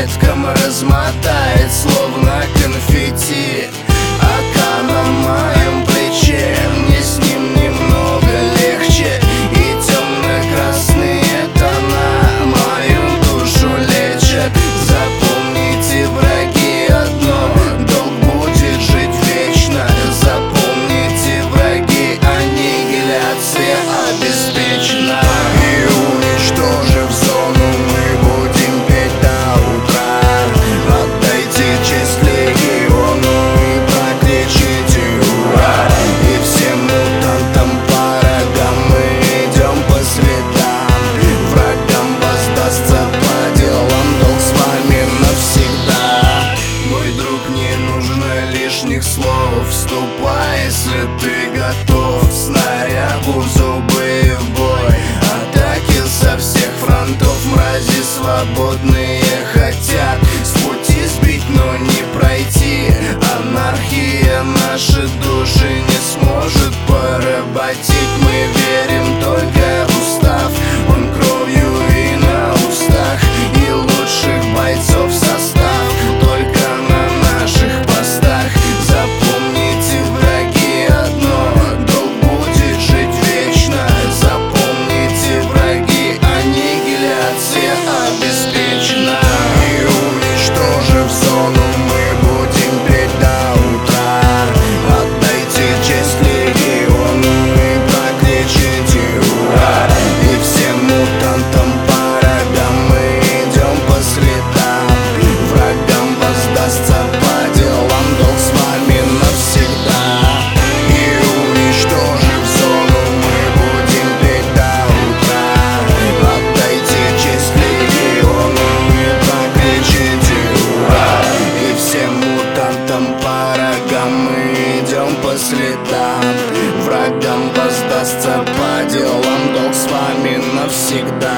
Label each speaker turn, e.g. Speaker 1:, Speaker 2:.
Speaker 1: веткам размотает, словно конфетти. Ока на моем плече, мне с ним немного легче, и темно-красные тона мою душу лечат. Запомните, враги, одно: долг будет жить вечно. Запомните, враги, аннигиляция обеспечена. И уничтожив зону, мы будем петь до утра. Отдайте честь легиону и прокричите ура. И всем мутантам по рогам мы идем по следам. Врагам воздастся по делам, долг с вами навсегда. Мой друг, не нужно лишних слов, вступай, если ты готов. Снарягу в зубы и в бой, атаки со всех фронтов. Мрази свободные хотят с пути сбить, но не пройти. Анархия наши души не сможет поработить. Мы верим только в устав, он кровью и на устах, и лучших бойцов состав только на наших постах. Запомните, враги, одно: долг будет жить вечно. Запомните, враги, аннигиляция обеспечена. И уничтожив зону, мы будем петь до утра. Отдайте честь легиону и прокричите ура. И всем мутантам по рогам мы идем по следам. Врагам воздастся по делам, долг с вами навсегда. И уничтожив зону, мы будем петь до утра. Отдайте честь легиону и прокричите ура. И всем мутантам по рогам мы идем по следам. Врагам воздастся по делам, долг с вами навсегда.